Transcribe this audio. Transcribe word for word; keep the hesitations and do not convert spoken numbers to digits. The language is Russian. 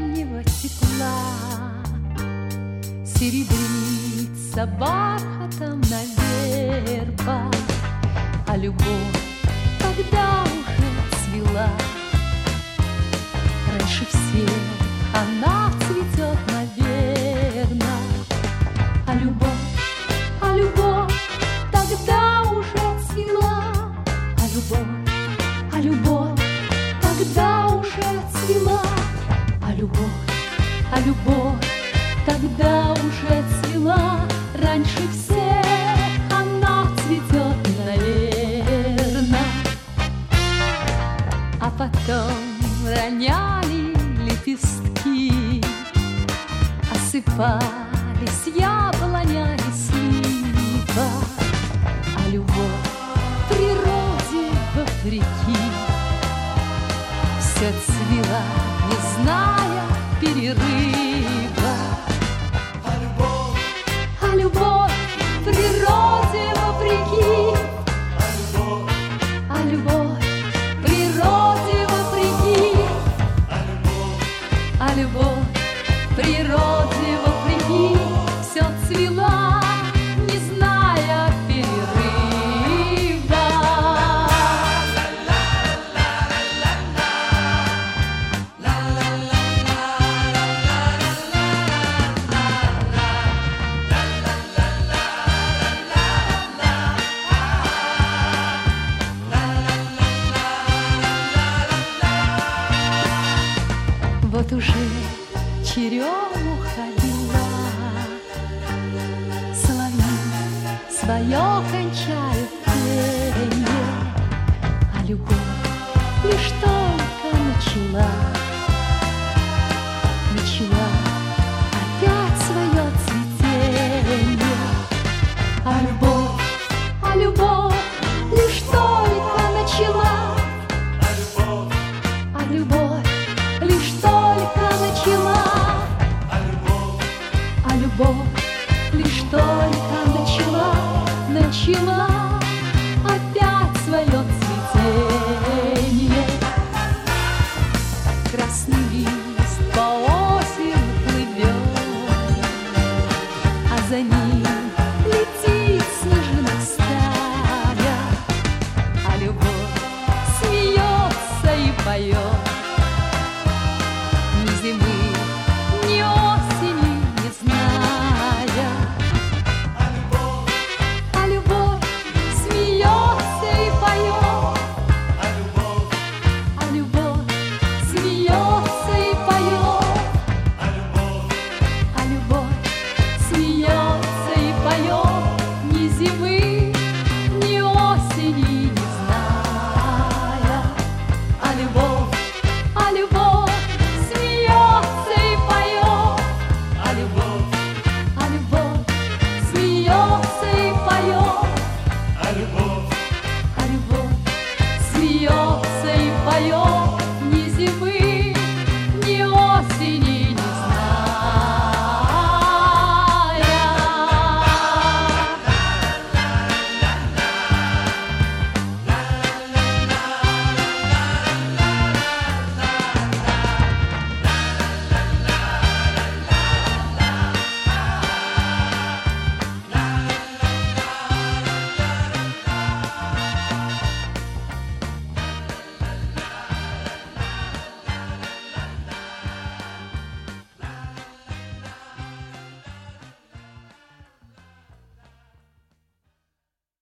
весеннего тепла серебрится бархатом на вербах, а любовь тогда уже цвела. Раньше всех она цветет, наверно, а любовь, а любовь тогда уже цвела, а любовь, а любовь тогда уже цвела, а любовь, а любовь тогда уже цвела. Раньше всех она цветет, наверно, а потом роняли лепестки, осыпались яблоня и слива, а любовь природе вопреки все цвела, не зная перерыва. А любовь, а любовь природе вопреки, а любовь, а любовь природе вопреки, а любовь, а любовь природе вопреки все цвела, не зная перерыва. Вот уже черемуха бела, соловьи свое кончают пение, а любовь лишь только начала.